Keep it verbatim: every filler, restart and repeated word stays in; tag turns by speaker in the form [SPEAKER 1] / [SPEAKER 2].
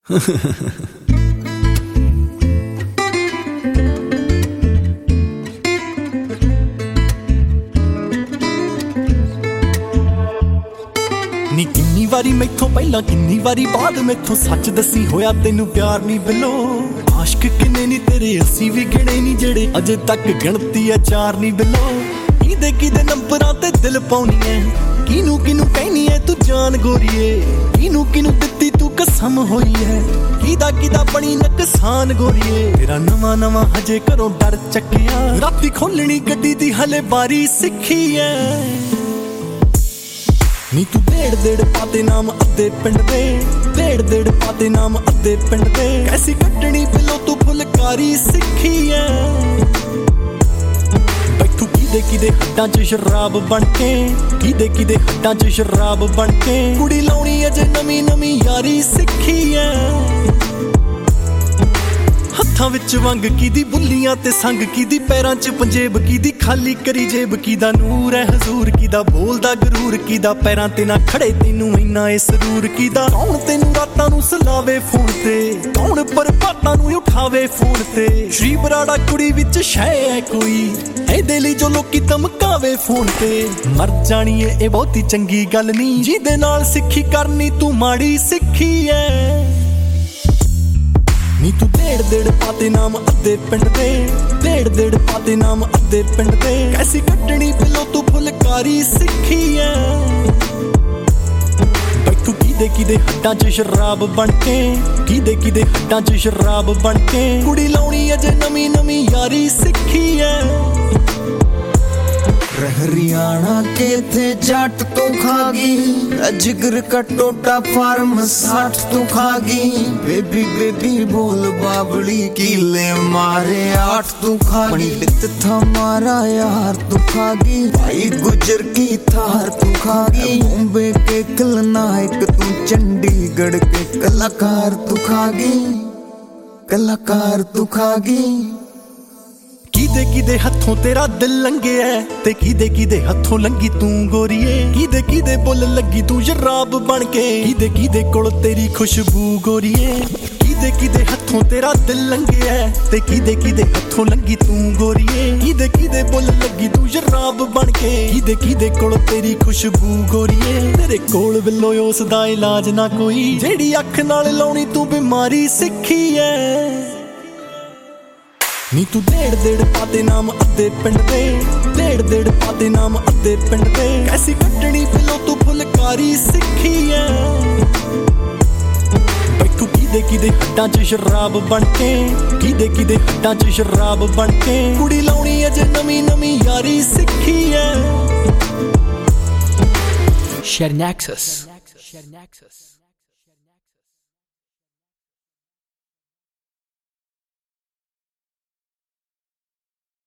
[SPEAKER 1] ਨੀ ਕਿੰਨੀ ਵਾਰੀ ਮੈਥੋਂ ਪਹਿਲਾਂ ਕਿੰਨੀ ਵਾਰੀ ਬਾਅਦ ਮੈਥੋਂ ਸੱਚ ਦੱਸੀ ਹੋਇਆ ਤੈਨੂੰ ਪਿਆਰ ਨਹੀਂ ਬਿਲੋ। ਆਸ਼ਕ ਕਿੰਨੇ ਨੀ ਤੇਰੇ ਅਸੀਂ ਵੀ ਗਿਣੇ ਨੀ ਜਿਹੜੇ ਅਜੇ ਤੱਕ ਗਿਣਤੀ ਆ ਚਾਰ ਨਹੀਂ ਬਿਲੋ। ਕਿਹਦੇ ਕਿਹਦੇ ਨੰਬਰਾਂ ਤੇ ਦਿਲ ਪਾਉਣੀ ਐ, ਕਿਨੂੰ ਕਿਨੂੰ ਕਹਿਨੀ ਐ ਤੂੰ ਜਾਨ ਗੋਰੀਏ। ਕਿਨੂੰ ਕਿਨੂੰ ਦਿੱਤੀ ਤੂੰ ਕਸਮ ਹੋਈ ਐ, ਕਿਹਦਾ ਕਿਹਦਾ ਬਣੀ ਨੁਕਸਾਨ ਗੋਰੀਏ। ਤੇਰਾ ਨਵਾਂ ਨਵਾਂ ਹਜੇ ਘਰੋਂ ਡਰ ਚੱਕਿਆ, ਰਾਤੀ ਖੋਲਣੀ ਗੱਡੀ ਦੀ ਹਲੇ ਬਾਰੀ ਸਿੱਖੀ ਐ। ਨੀ ਤੂੰ ਡੇਢ ਡੇਢ ਪਾਤੇ ਨਾਮ ਅੱਧੇ ਪਿੰਡ ਦੇ, ਡੇਢ ਡੇਢ ਪਾਤੇ ਨਾਮ ਅੱਧੇ ਪਿੰਡ ਦੇ। ਕੈਸੀ ਕੱਟਣੀ ਬਿੱਲੋ ਤੂੰ ਫੁਲਕਾਰੀ ਸਿੱਖੀ ਐ। ਬੈਠੂ ਕਿਦੇ ਕਿਦੇ ਹੱਡਾਂ 'ਚ ਸ਼ਰਾਬ ਬਣ ਕੇ, ਕਿਦੇ ਕਿਦੇ ਹੱਡਾਂ 'ਚ ਸ਼ਰਾਬ ਬਣ ਕੇ। ਕੁੜੀ ਲਾਉਣੀ ਅਜੇ ਨਵੀਂ ਨਵੀਂ ਯਾਰੀ ਸਿੱਖੀ ਐ। ਹੱਥਾਂ ਵਿੱਚ ਵੰਗ ਕਿਦੀ ਬੁੱਲੀਆਂ ਤੇ ਸੰਗ ਕਿਦੀ, ਪੈਰਾਂ 'ਚ ਪੰਜੇਬ ਕਿਦੀ ਖਾਲੀ ਕਰੀ ਜੇਬ। ਕਿਦਾ ਨੂਰ ਹੈ ਹਜ਼ੂਰ, ਕਿਦਾ ਬੋਲਦਾ ਗਰੂਰ, ਕਿਦਾ ਪੈਰਾਂ ਤੇ ਨਾ ਖੜੇ ਤੈਨੂੰ ਇੰਨਾ ਏ ਸਰੂਰ। ਕਿਦਾ ਕੌਣ ਤੈਨੂੰ ਰਾਤਾਂ ਨੂੰ ਸਲਾਵੇ ਫੋਨ ਤੇ, ਕੌਣ ਪਰਪਾਤਾਂ ਨੂੰ ਉਠਾਵੇ ਫੋਨ ਤੇ। ਸ਼੍ਰੀ ਬਰਾੜਾ ਕੁੜੀ ਵਿੱਚ ਸ਼ੈ ਹੈ ਕੋਈ, ਇਹਦੇ ਲਈ ਜੋ ਲੋਕੀ ਧਮਕਾਵੇ ਫੋਨ ਤੇ। ਮਰ ਜਾਣੀ ਏ ਇਹ ਬਹੁਤੀ ਚੰਗੀ ਗੱਲ ਨਹੀਂ, ਜਿਹਦੇ ਨਾਲ ਸਿੱਖੀ ਕਰਨੀ ਤੂੰ ਮਾੜੀ ਸਿੱਖੀ ਐ। ਨੀ ਤੂੰ ਡੇਢ ਡੇਢ ਪਾਤੇ ਨਾਮ ਅੱਧੇ ਪਿੰਡ ਦੇ, ਡੇਢ ਡੇਢ ਪਾਤੇ ਨਾਮ ਅੱਧੇ ਪਿੰਡ ਦੇ। ਕੈਸੀ ਕੱਟਣੀ ਬਿੱਲੋ ਤੂੰ ਫੁਲਕਾਰੀ ਸਿੱਖੀ ਐ। ਬੈਠੂ ਕਿਦੇ ਕਿਦੇ ਹੱਡਾਂ 'ਚ ਸ਼ਰਾਬ ਬਣ ਕੇ, ਕਿਦੇ ਕਿਦੇ ਹੱਡਾਂ 'ਚ ਸ਼ਰਾਬ ਬਣ ਕੇ। ਕੁੜੀ ਲਾਉਣੀ ਅਜੇ ਨਵੀਂ ਨਵੀਂ ਯਾਰੀ ਸਿੱਖੀ ਐ।
[SPEAKER 2] हरियाणा के थे जाट तू खागी, जिगर का टोटा फार्म साठ तू खागी। बेबी बेबी बोल बाबड़ी कीले मारे आठ तू खागी। पंडित था मारा यार तू खागी, भाई गुजर की थार तू खागी। बॉम्बे के खलनायक तू चंडीगढ़ के कलाकार तू खागी, कलाकार तू खागी।
[SPEAKER 1] ਕਿਦੇ ਕਿਦੇ ਹੱਥੋਂ ਤੇਰਾ ਦਿਲ ਲੰਘਿਆ ਤੇ ਕਿਦੇ ਕਿਦੇ ਹੱਥੋਂ ਲੰਗੀ ਤੂੰ ਗੋਰੀਏ। ਕਿਦੇ ਕਿਦੇ ਬੁੱਲ ਲੱਗੀ ਤੂੰ ਸ਼ਰਾਬ ਬਣ ਕੇ, ਕਿਦੇ ਕਿਦੇ ਕੋਲ ਤੇਰੀ ਖੁਸ਼ਬੂ ਗੋਰੀਏ। ਕਿਦੇ ਕਿਦੇ ਹੱਥੋਂ ਤੇਰਾ ਦਿਲ ਲੰਘਿਆ ਤੇ ਕਿਦੇ ਕਿਦੇ ਹੱਥੋਂ ਲੰਗੀ ਤੂੰ ਗੋਰੀਏ। ਕਿਦੇ ਕਿਦੇ ਬੁੱਲ ਲੱਗੀ ਤੂੰ ਸ਼ਰਾਬ ਬਣ ਕੇ, ਕਿਦੇ ਕਿਦੇ ਕੋਲ ਤੇਰੀ ਖੁਸ਼ਬੂ ਗੋਰੀਏ। ਤੇਰੇ ਕੋਲ ਬਿੱਲੋ ਉਸ ਦਾ ਇਲਾਜ ਨਾ ਕੋਈ, ਜਿਹੜੀ ਅੱਖ ਨਾਲ ਲਾਉਣੀ ਤੂੰ ਬਿਮਾਰੀ ਸਿੱਖੀ ਐ। ਨੀ ਤੂੰ ਡੇਢ ਡੇਢ ਪਾਤੇ ਨਾਮ ਅੱਧੇ ਪਿੰਡ ਦੇ, ਡੇਢ ਡੇਢ ਪਾਤੇ ਨਾਮ ਅੱਧੇ ਪਿੰਡ ਦੇ। ਕੈਸੀ ਕੱਟਣੀ ਬਿੱਲੋ ਤੂੰ ਫੁਲਕਾਰੀ ਸਿੱਖੀ ਐ। ਬੈਠੂ ਕਿਦੇ ਕਿਦੇ ਹੱਡਾਂ 'ਚ ਸ਼ਰਾਬ ਬਣ ਕੇ, ਕਿਦੇ ਕਿਦੇ ਹੱਡਾਂ 'ਚ ਸ਼ਰਾਬ ਬਣ ਕੇ। ਕੁੜੀ ਲਾਉਣੀ ਅਜੇ ਨਵੀਂ ਨਵੀਂ ਯਾਰੀ ਸਿੱਖੀ ਐ।
[SPEAKER 3] Shared Nexus.